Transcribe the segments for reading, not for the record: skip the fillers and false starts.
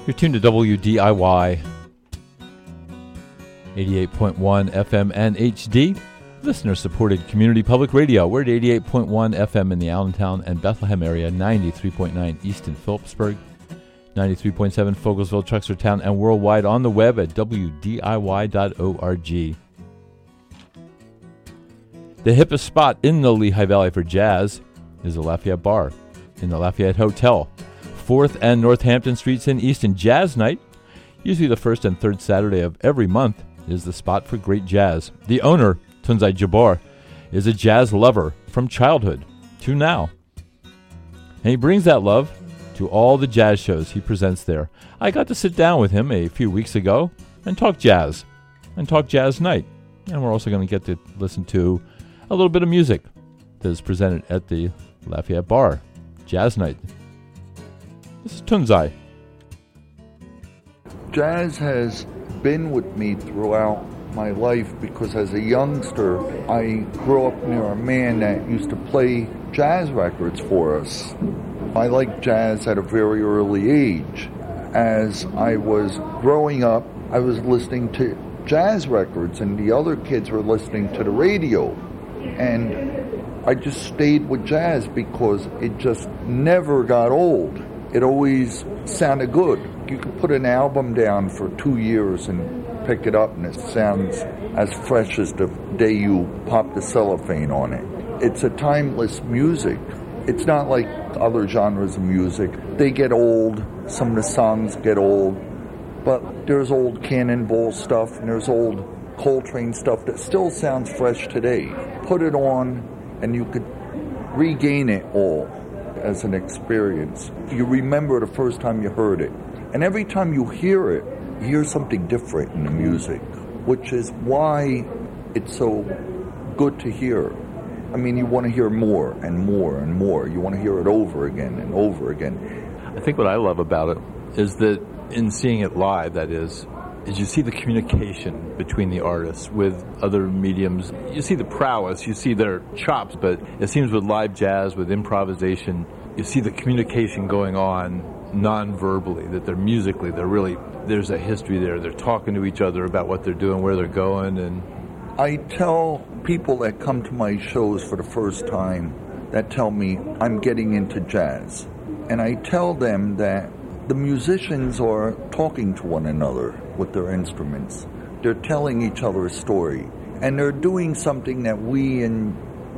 You're tuned to WDIY 88.1 FM and HD, listener-supported community public radio. We're at 88.1 FM in the Allentown and Bethlehem area, 93.9 East in Phillipsburg, 93.7 Fogelsville, Truxertown, and worldwide on the web at WDIY.org. The hippest spot in the Lehigh Valley for jazz is the Lafayette Bar in the Lafayette Hotel, 4th and Northampton Streets in Easton. Jazz Night, usually the first and third Saturday of every month, is the spot for great jazz. The owner, Tunzai Jabbar, is a jazz lover from childhood to now. And he brings that love to all the jazz shows he presents there. I got to sit down with him a few weeks ago and talk jazz, and talk Jazz Night. And we're also going to get to listen to a little bit of music that is presented at the Lafayette Bar, Jazz Night. This is Tunzai. Jazz has been with me throughout my life because as a youngster, I grew up near a man that used to play jazz records for us. I liked jazz at a very early age. As I was growing up, I was listening to jazz records and the other kids were listening to the radio. And I just stayed with jazz because it just never got old. It always sounded good. You could put an album down for 2 years and pick it up and it sounds as fresh as the day you pop the cellophane on it. It's a timeless music. It's not like other genres of music. They get old. Some of the songs get old. But there's old Cannonball stuff and there's old Coltrane stuff that still sounds fresh today. Put it on and you could regain it all as an experience. You remember the first time you heard it. And every time you hear it, you hear something different in the music, which is why it's so good to hear. I mean, you want to hear more and more and more. You want to hear it over again and over again. I think what I love about it is that in seeing it live, that is you see the communication between the artists with other mediums. You see the prowess, you see their chops, but it seems with live jazz, with improvisation, you see the communication going on non-verbally, that they're musically, there's a history there. They're talking to each other about what they're doing, where they're going. And I tell people that come to my shows for the first time that tell me I'm getting into jazz. And I tell them that the musicians are talking to one another with their instruments. They're telling each other a story. And they're doing something that we in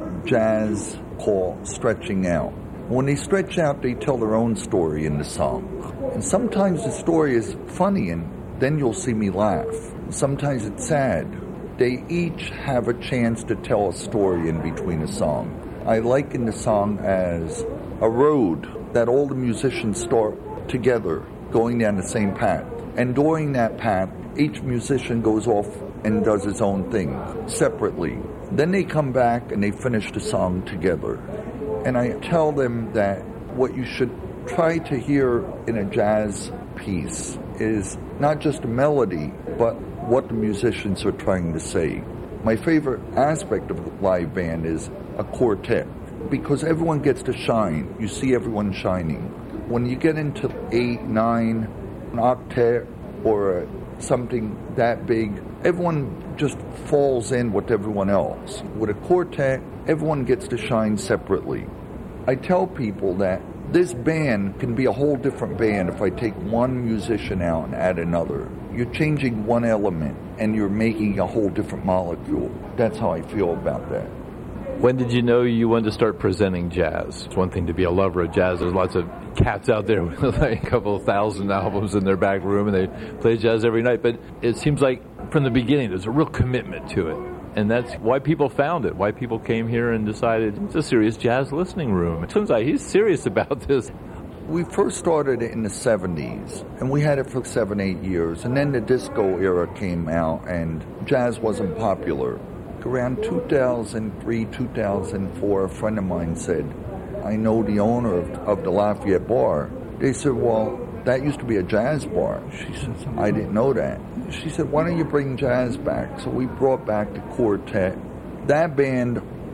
jazz call stretching out. When they stretch out, they tell their own story in the song. And sometimes the story is funny, and then you'll see me laugh. Sometimes it's sad. They each have a chance to tell a story in between a song. I liken the song as a road that all the musicians start together, going down the same path. And during that path, each musician goes off and does his own thing, separately. Then they come back and they finish the song together. And I tell them that what you should try to hear in a jazz piece is not just a melody, but what the musicians are trying to say. My favorite aspect of a live band is a quartet, because everyone gets to shine. You see everyone shining. When you get into 8, 9, an octet, or something that big, everyone just falls in with everyone else. With a quartet, everyone gets to shine separately. I tell people that this band can be a whole different band if I take one musician out and add another. You're changing one element and you're making a whole different molecule. That's how I feel about that. When did you know you wanted to start presenting jazz? It's one thing to be a lover of jazz. There's lots of cats out there with like a couple of thousand albums in their back room and they play jazz every night. But it seems like from the beginning there's a real commitment to it. And that's why people found it, why people came here and decided it's a serious jazz listening room. It turns out he's serious about this. We first started it in the 70s, and we had it for 7-8 years. And then the disco era came out, and jazz wasn't popular. Around 2003, 2004, a friend of mine said, I know the owner of the Lafayette Bar. They said, well, that used to be a jazz bar. She said, I didn't know that. She said, why don't you bring jazz back? So we brought back the quartet. That band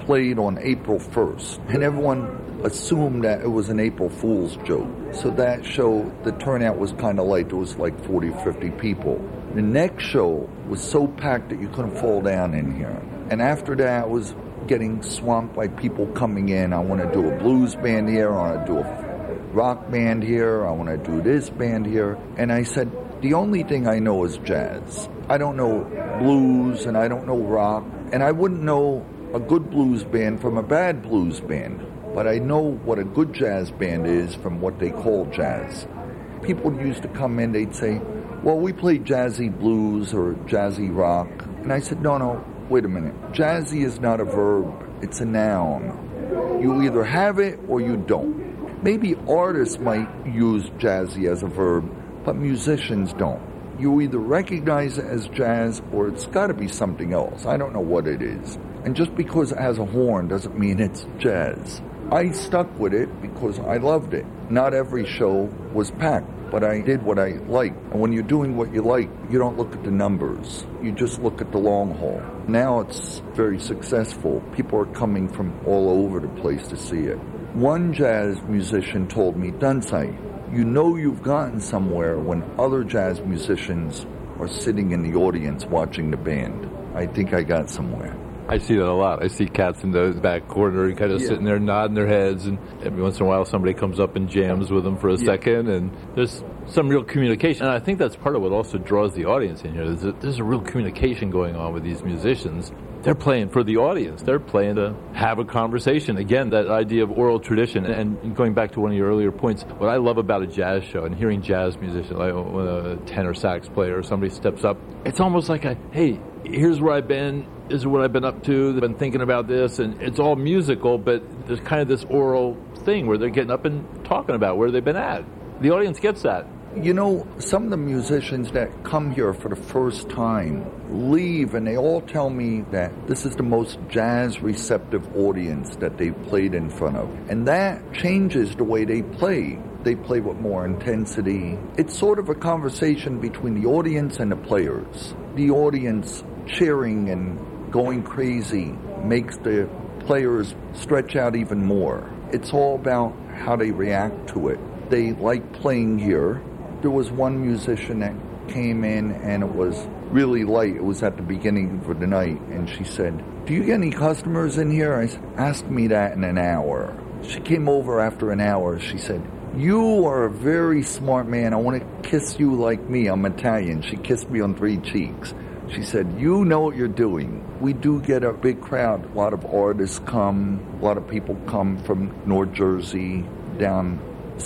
played on April 1st, and everyone assumed that it was an April Fool's joke. So that show, the turnout was kind of light. It was like 40 or 50 people. The next show was so packed that you couldn't fall down in here. And after that, I was getting swamped by people coming in. I want to do a blues band here. I want to do a rock band here. I want to do this band here. And I said, the only thing I know is jazz. I don't know blues and I don't know rock. And I wouldn't know a good blues band from a bad blues band. But I know what a good jazz band is from what they call jazz. People used to come in, they'd say, well, we play jazzy blues or jazzy rock. And I said, no, wait a minute. Jazzy is not a verb, it's a noun. You either have it or you don't. Maybe artists might use jazzy as a verb, but musicians don't. You either recognize it as jazz or it's got to be something else. I don't know what it is. And just because it has a horn doesn't mean it's jazz. I stuck with it because I loved it. Not every show was packed, but I did what I liked. And when you're doing what you like, you don't look at the numbers. You just look at the long haul. Now it's very successful. People are coming from all over the place to see it. One jazz musician told me, Dunsey, you know you've gotten somewhere when other jazz musicians are sitting in the audience watching the band. I think I got somewhere. I see that a lot. I see cats in the back corner and kind of sitting there nodding their heads, and every once in a while somebody comes up and jams with them for a second, and there's some real communication. And I think that's part of what also draws the audience in here. There's a real communication going on with these musicians. They're playing for the audience. They're playing to have a conversation. Again, that idea of oral tradition. And going back to one of your earlier points, what I love about a jazz show and hearing jazz musicians, like when a tenor sax player or somebody steps up, it's almost like hey, here's where I've been. This is what I've been up to. They've been thinking about this, and it's all musical, but there's kind of this oral thing where they're getting up and talking about where they've been at. The audience gets that. You know, some of the musicians that come here for the first time leave, and they all tell me that this is the most jazz-receptive audience that they've played in front of. And that changes the way they play. They play with more intensity. It's sort of a conversation between the audience and the players. The audience cheering and going crazy makes the players stretch out even more. It's all about how they react to it. They like playing here. There was one musician that came in and it was really light. It was at the beginning of the night, and she said, do you get any customers in here? I said, ask me that in an hour. She came over after an hour. She said, you are a very smart man. I want to kiss you like me. I'm Italian. She kissed me on 3 cheeks. She said, you know what you're doing. We do get a big crowd. A lot of artists come. A lot of people come from North Jersey, down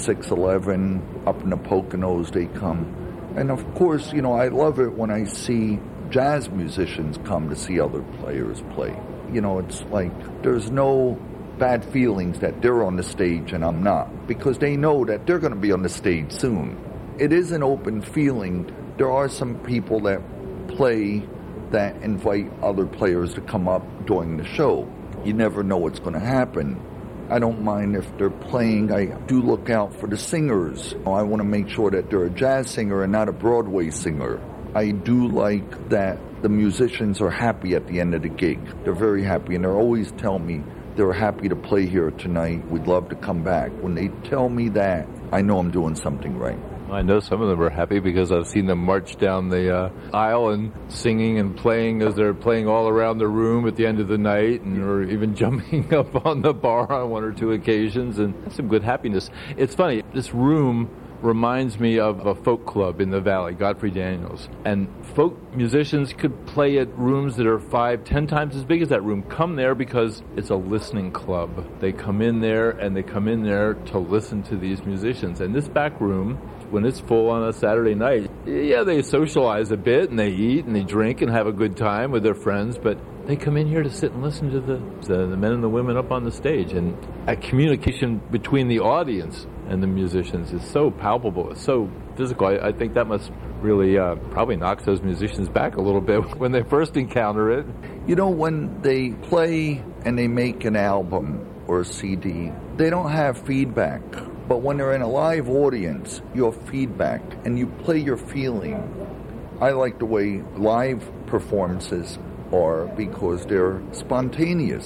611, up in the Poconos they come. And of course, you know, I love it when I see jazz musicians come to see other players play. You know, it's like there's no bad feelings that they're on the stage and I'm not, because they know that they're going to be on the stage soon. It is an open feeling. There are some people that play that invite other players to come up during the show. You never know what's going to happen. I don't mind if they're playing. I do look out for the singers. I want to make sure that they're a jazz singer and not a Broadway singer. I do like that the musicians are happy at the end of the gig. They're very happy, and they always tell me they're happy to play here tonight. We'd love to come back. When they tell me that, I know I'm doing something right. I know some of them are happy because I've seen them march down the aisle and singing and playing as they're playing all around the room at the end of the night, and or even jumping up on the bar on 1 or 2 occasions, and that's some good happiness. It's funny, this room reminds me of a folk club in the Valley, Godfrey Daniels. And folk musicians could play at rooms that are 5-10 times as big as that room. Come there because it's a listening club. They come in there, and they come in there to listen to these musicians. And this back room, when it's full on a Saturday night, yeah, they socialize a bit, and they eat, and they drink, and have a good time with their friends, but they come in here to sit and listen to the men and the women up on the stage. And a communication between the audience and the musicians is so palpable, it's so physical. I think that must really probably knocks those musicians back a little bit when they first encounter it. You know, when they play and they make an album or a CD, they don't have feedback. But when they're in a live audience, you have feedback and you play your feeling. I like the way live performances are because they're spontaneous.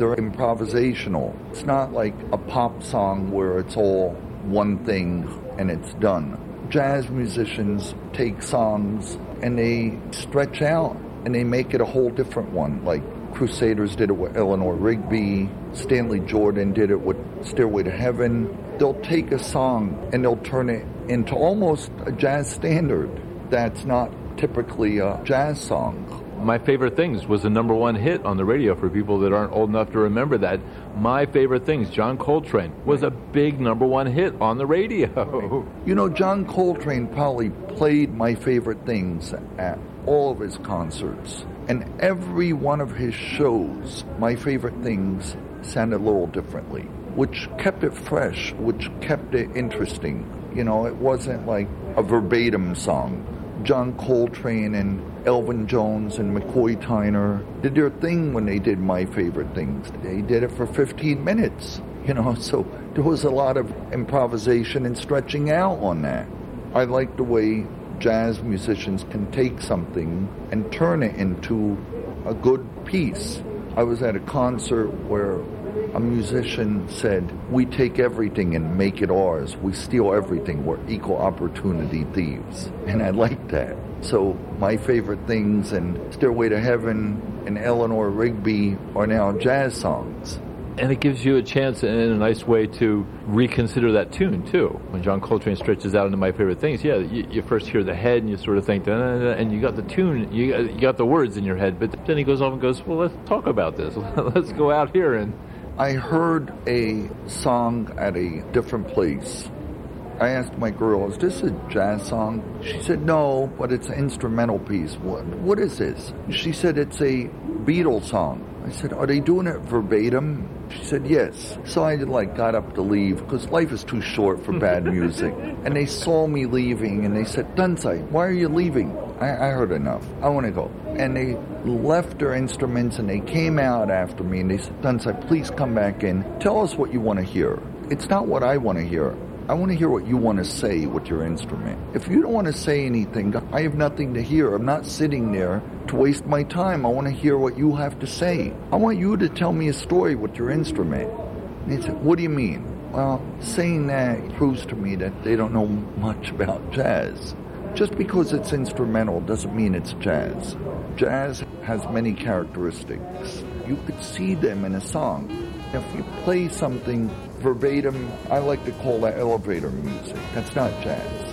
They're improvisational. It's not like a pop song where it's all one thing and it's done. Jazz musicians take songs and they stretch out and they make it a whole different one. Like Crusaders did it with Eleanor Rigby, Stanley Jordan did it with Stairway to Heaven. They'll take a song and they'll turn it into almost a jazz standard that's not typically a jazz song. My Favorite Things was the number one hit on the radio for people that aren't old enough to remember that. My Favorite Things, John Coltrane, was a big number one hit on the radio. You know, John Coltrane probably played My Favorite Things at all of his concerts. And every one of his shows, My Favorite Things sounded a little differently, which kept it fresh, which kept it interesting. You know, it wasn't like a verbatim song. John Coltrane and Elvin Jones and McCoy Tyner did their thing when they did My Favorite Things. They did it for 15 minutes, you know, so there was a lot of improvisation and stretching out on that. I like the way jazz musicians can take something and turn it into a good piece. I was at a concert where a musician said, "We take everything and make it ours. We steal everything. We're equal opportunity thieves." And I like that. So My Favorite Things and Stairway to Heaven and Eleanor Rigby are now jazz songs. And it gives you a chance in a nice way to reconsider that tune, too. When John Coltrane stretches out into My Favorite Things, yeah, you first hear the head and you sort of think, and you got the tune, you got the words in your head, but then he goes off and goes, well, let's talk about this. Let's go out here. And I heard a song at a different place. I asked my girl, is this a jazz song? She said, no, but it's an instrumental piece. What is this? She said, it's a Beatles song. I said, are they doing it verbatim? She said, yes. So I got up to leave because life is too short for bad music. And they saw me leaving and they said, Dunside, why are you leaving? I heard enough. I want to go. And they left their instruments and they came out after me and they said, Dunside, please come back in. Tell us what you want to hear. It's not what I want to hear. I want to hear what you want to say with your instrument. If you don't want to say anything, I have nothing to hear. I'm not sitting there to waste my time. I want to hear what you have to say. I want you to tell me a story with your instrument. And they said, what do you mean? Well, saying that proves to me that they don't know much about jazz. Just because it's instrumental doesn't mean it's jazz. Jazz has many characteristics. You could see them in a song. If you play something verbatim, I like to call that elevator music. That's not jazz.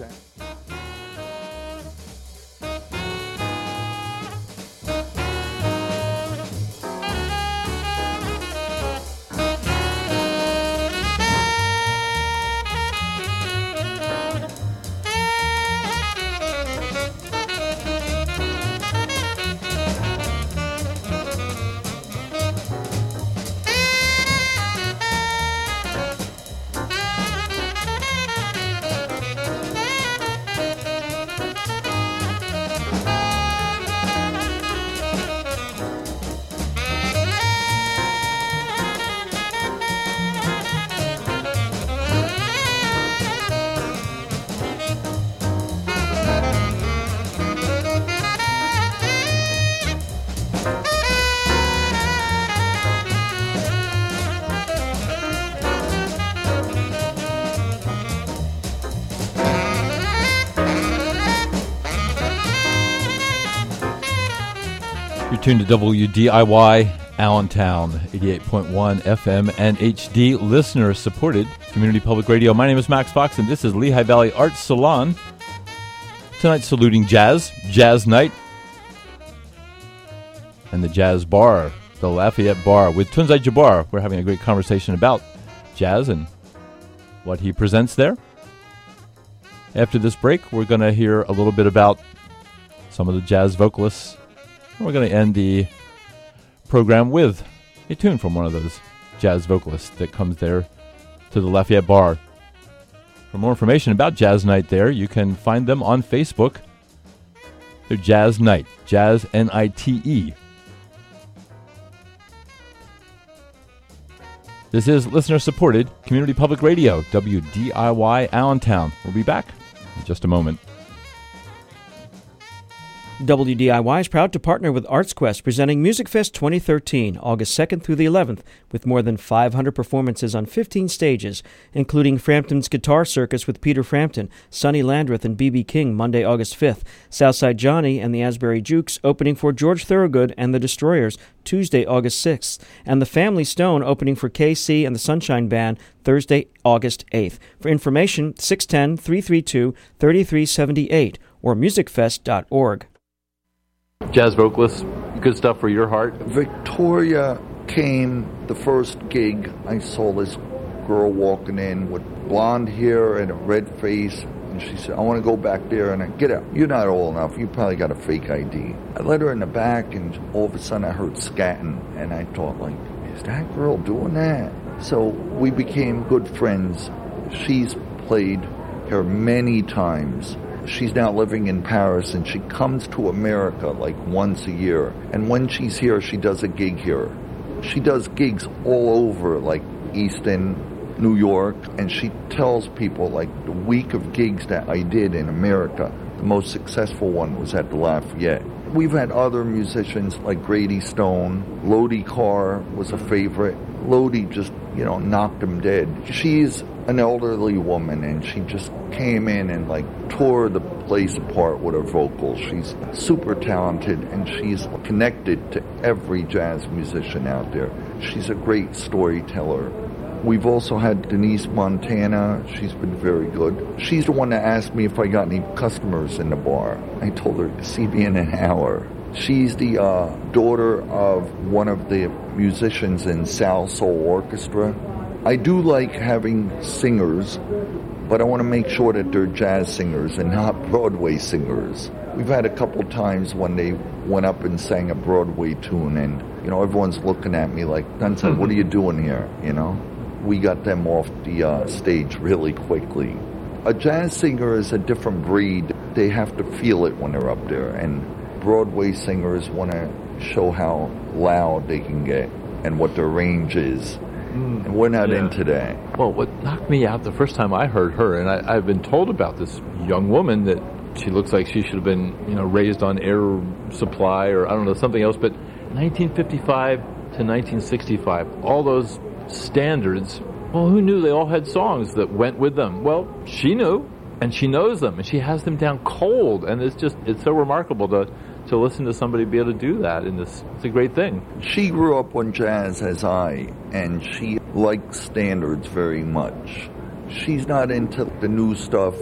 Tuned to WDIY Allentown, 88.1 FM and HD, listener-supported community public radio. My name is Max Fox, and this is Lehigh Valley Arts Salon. Tonight, saluting jazz night, and the Jazz Bar, the Lafayette Bar, with Tunzai Jabbar. We're having a great conversation about jazz and what he presents there. After this break, we're going to hear a little bit about some of the jazz vocalists. We're going to end the program with a tune from one of those jazz vocalists that comes there to the Lafayette Bar. For more information about Jazz Night there, you can find them on Facebook. They're Jazz Night, Jazz N-I-T-E. This is listener-supported community public radio, WDIY Allentown. We'll be back in just a moment. WDIY is proud to partner with ArtsQuest, presenting Music Fest 2013, August 2nd through the 11th, with more than 500 performances on 15 stages, including Frampton's Guitar Circus with Peter Frampton, Sonny Landreth and B.B. King, Monday, August 5th, Southside Johnny and the Asbury Jukes opening for George Thorogood and the Destroyers, Tuesday, August 6th, and the Family Stone opening for KC and the Sunshine Band, Thursday, August 8th. For information, 610-332-3378 or musicfest.org. Jazz vocalist, good stuff for your heart. Victoria came the first gig. I saw this girl walking in with blonde hair and a red face, and she said, I want to go back there. And I get out. You're not old enough. You probably got a fake ID. I let her in the back, and all of a sudden I heard scatting, and I thought, like, is that girl doing that? So we became good friends. She's played here many times. She's now living in Paris, and she comes to America like once a year. And when she's here, she does a gig here. She does gigs all over, like Easton, New York, and she tells people, like, the week of gigs that I did in America, the most successful one was at the Lafayette. We've had other musicians like Grady Stone. Lodi Carr was a favorite. Lodi just, knocked him dead. She's an elderly woman, and she just came in and, like, tore the place apart with her vocals. She's super talented, and she's connected to every jazz musician out there. She's a great storyteller. We've also had Denise Montana. She's been very good. She's the one that asked me if I got any customers in the bar. I told her to see me in an hour. She's the daughter of one of the musicians in Sal Soul Orchestra. I do like having singers, but I want to make sure that they're jazz singers and not Broadway singers. We've had a couple times when they went up and sang a Broadway tune, and, everyone's looking at me like, Dunson, what are you doing here, We got them off the stage really quickly. A jazz singer is a different breed. They have to feel it when they're up there, and Broadway singers want to show how loud they can get and what their range is. And we're not into that. Well, what knocked me out the first time I heard her, and I've been told about this young woman that she looks like she should have been, raised on air supply or I don't know, something else, but 1955 to 1965, all those standards, well, who knew they all had songs that went with them? Well, she knew, and she knows them, and she has them down cold, and it's so remarkable to listen to somebody be able to do that, and it's a great thing. She grew up on jazz as I, and she likes standards very much. She's not into the new stuff.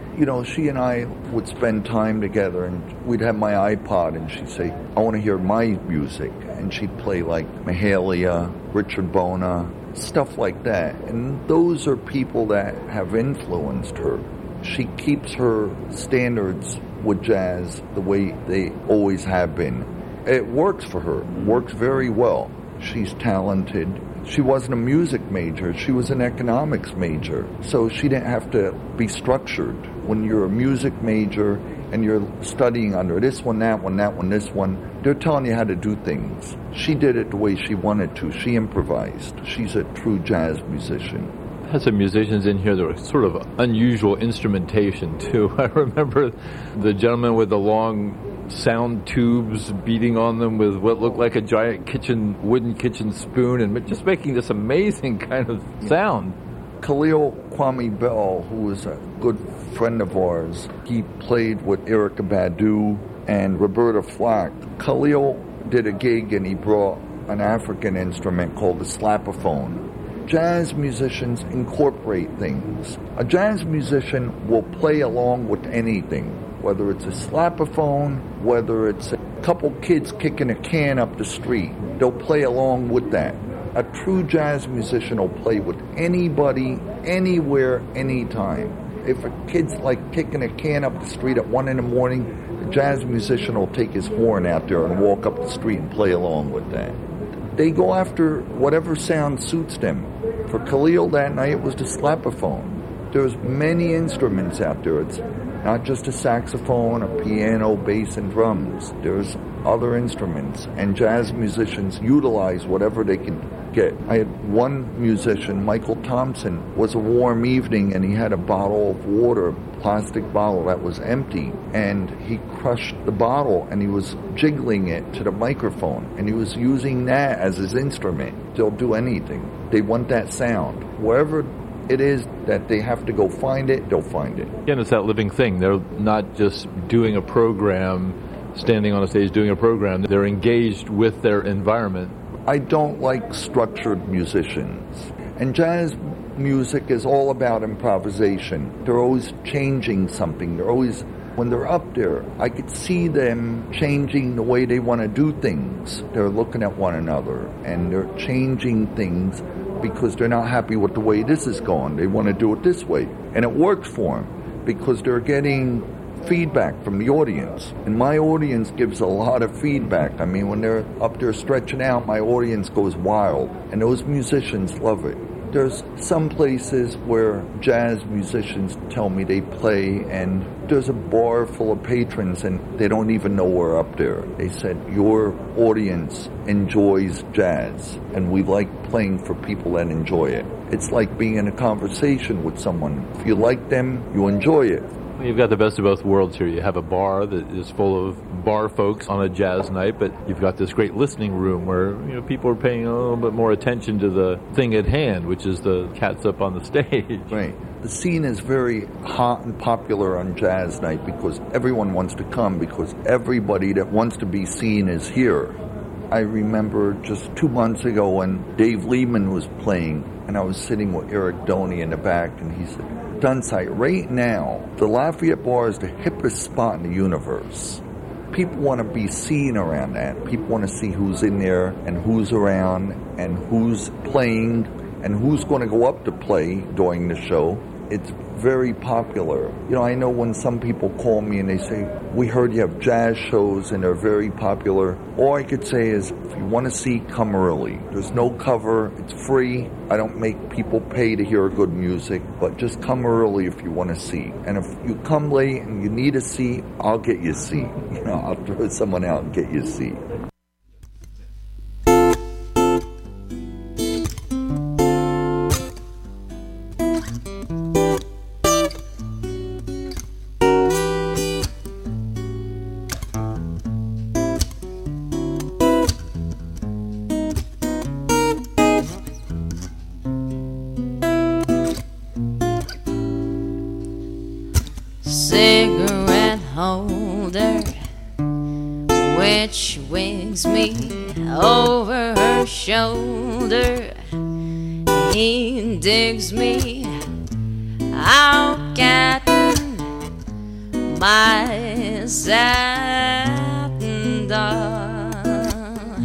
She and I would spend time together, and we'd have my iPod, and she'd say, I want to hear my music, and she'd play like Mahalia, Richard Bona, stuff like that, and those are people that have influenced her. She keeps her standards with jazz the way they always have been. It works for her, works very well. She's talented. She wasn't a music major, she was an economics major, so she didn't have to be structured. When you're a music major and you're studying under this one, that one, this one, they're telling you how to do things. She did it the way she wanted to. She improvised. She's a true jazz musician. Had some musicians in here that were sort of unusual instrumentation too. I remember the gentleman with the long sound tubes beating on them with what looked like a giant wooden kitchen spoon, and just making this amazing kind of sound. Khalil Kwame Bell, who was a good friend of ours, he played with Erykah Badu and Roberta Flack. Khalil did a gig and he brought an African instrument called the slapophone. Jazz musicians incorporate things. A jazz musician will play along with anything, whether it's a slapophone, whether it's a couple kids kicking a can up the street. They'll play along with that. A true jazz musician will play with anybody, anywhere, anytime. If a kid's like kicking a can up the street at 1 a.m, the jazz musician will take his horn out there and walk up the street and play along with that. They go after whatever sound suits them. For Khalil that night, it was the slapophone. There's many instruments out there. It's not just a saxophone, a piano, bass, and drums. There's other instruments, and jazz musicians utilize whatever they can forget. I had one musician, Michael Thompson, was a warm evening and he had a bottle of water, plastic bottle that was empty, and he crushed the bottle and he was jiggling it to the microphone and he was using that as his instrument. They'll do anything. They want that sound. Wherever it is that they have to go find it, they'll find it. Again, it's that living thing. They're not just doing a program, standing on a stage doing a program. They're engaged with their environment. I don't like structured musicians. And jazz music is all about improvisation. They're always changing something. When they're up there, I could see them changing the way they want to do things. They're looking at one another and they're changing things because they're not happy with the way this is going. They want to do it this way. And it works for them because they're getting feedback from the audience. And my audience gives a lot of feedback. I mean, when they're up there stretching out, my audience goes wild. And those musicians love it. There's some places where jazz musicians tell me they play and there's a bar full of patrons and they don't even know we're up there. They said, your audience enjoys jazz and we like playing for people that enjoy it. It's like being in a conversation with someone. If you like them, you enjoy it. You've got the best of both worlds here. You have a bar that is full of bar folks on a jazz night, but you've got this great listening room where people are paying a little bit more attention to the thing at hand, which is the cats up on the stage. Right. The scene is very hot and popular on jazz night because everyone wants to come because everybody that wants to be seen is here. I remember just 2 months ago when Dave Lehman was playing and I was sitting with Eric Doney in the back and he said, Dunsite, right now, the Lafayette Bar is the hippest spot in the universe. People want to be seen around that. People want to see who's in there and who's around and who's playing and who's going to go up to play during the show. It's very popular. I know when some people call me and they say, we heard you have jazz shows and they're very popular. All I could say is, if you want to see, come early. There's no cover. It's free. I don't make people pay to hear good music, but just come early if you want to see. And if you come late and you need a seat, I'll get you a seat. I'll throw someone out and get you a seat. Cigarette holder, which wigs me over her shoulder. He digs me out getting my satin doll.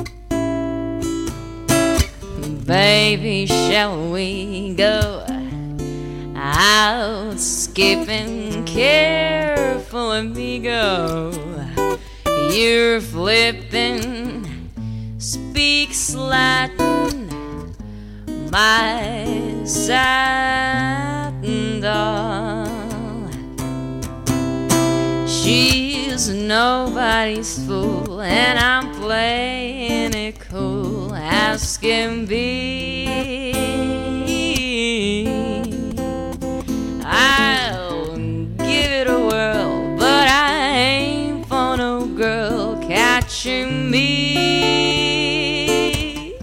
Baby, shall we go out skipping, careful amigo? You're flipping, speaks Latin, my satin doll. She's nobody's fool, and I'm playing it cool as can be. I'll give it a whirl, but I ain't for no girl catching me.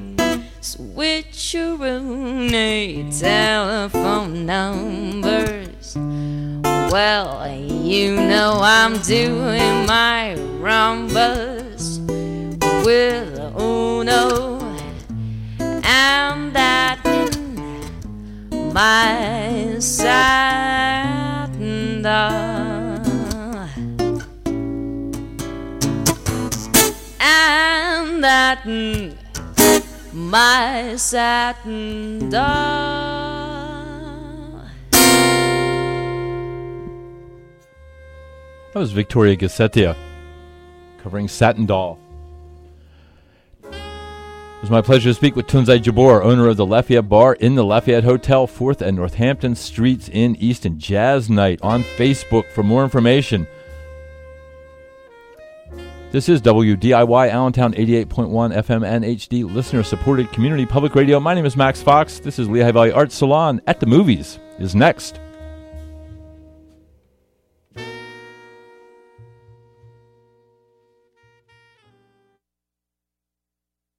Switcheroo telephone numbers. Well, you know I'm doing my rumbas with Uno and that my satin doll, and that my satin doll. That was Victoria Gassettia covering Satin Doll. It was my pleasure to speak with Tunzai Jabor, owner of the Lafayette Bar in the Lafayette Hotel, 4th and Northampton Streets in Easton. Jazz Night on Facebook for more information. This is WDIY Allentown 88.1 FM and HD, listener-supported community public radio. My name is Max Fox. This is Lehigh Valley Arts Salon at the Movies is next.